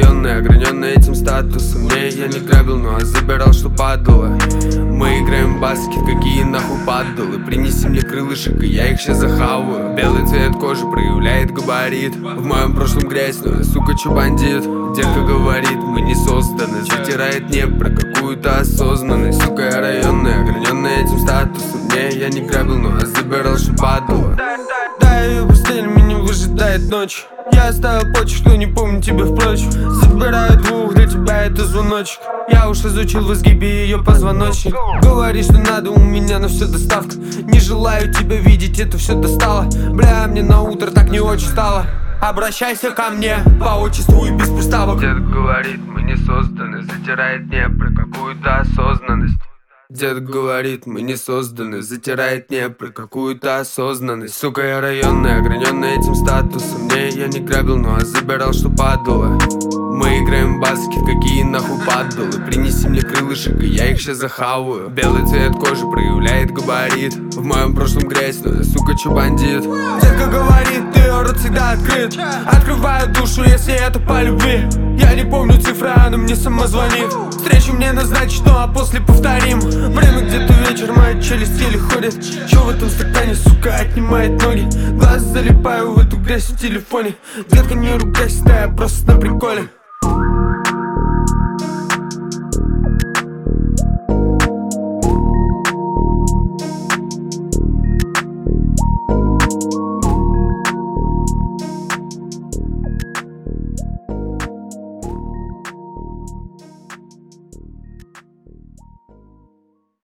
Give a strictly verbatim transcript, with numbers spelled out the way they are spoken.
районный, ограненный этим статусом. Не, я не грабил, но а забирал, что падало. Мы играем в баскет, какие нахуй падалы. Принеси мне крылышек, и я их сейчас захаваю. Белый цвет кожи проявляет габарит. В моем прошлом грязь, но я, сука, чё бандит. Детка говорит, мы не созданы. Затирает не про какую-то осознанность. Сука, я районный, ограненный этим статусом. Не, я не грабил, но а забирал, что падало. Да, ее постель меня выжидает ночь. Я оставил почек, но не помню тебя впрочем. Забираю двух, для тебя это звоночек. Я уж изучил в изгибе ее позвоночник. Говори, что надо, у меня на все доставка. Не желаю тебя видеть, это все достало. Бля, мне на утро так не очень стало. Обращайся ко мне по отчеству и без приставок. Дед говорит, мы не созданы. Затирает не про какую-то осознанность. Дед говорит, мы не созданы. Затирает не про какую-то осознанность. Сука, я районный, ограненный этим статусом. Не, я не грабил, но а забирал, что падало. Мы играем в баскет, какие нахуй падалы. Принеси мне крылышек, и я их сейчас захаваю. Белый цвет кожи проявляет габарит. В моем прошлом грязь, но я, сука, чё бандит. Детка говорит, ты рот всегда открыт. Открываю душу, если это по любви. Я не помню цифры, она мне сама звонит. Встречу мне назначить, ну а после повторим. Время где-то вечер, моя челюсть еле ходит. Чё в этом стакане, сука, отнимает ноги. Глаз залипаю в эту грязь в телефоне. Детка, не ругайся, да я просто на приколе.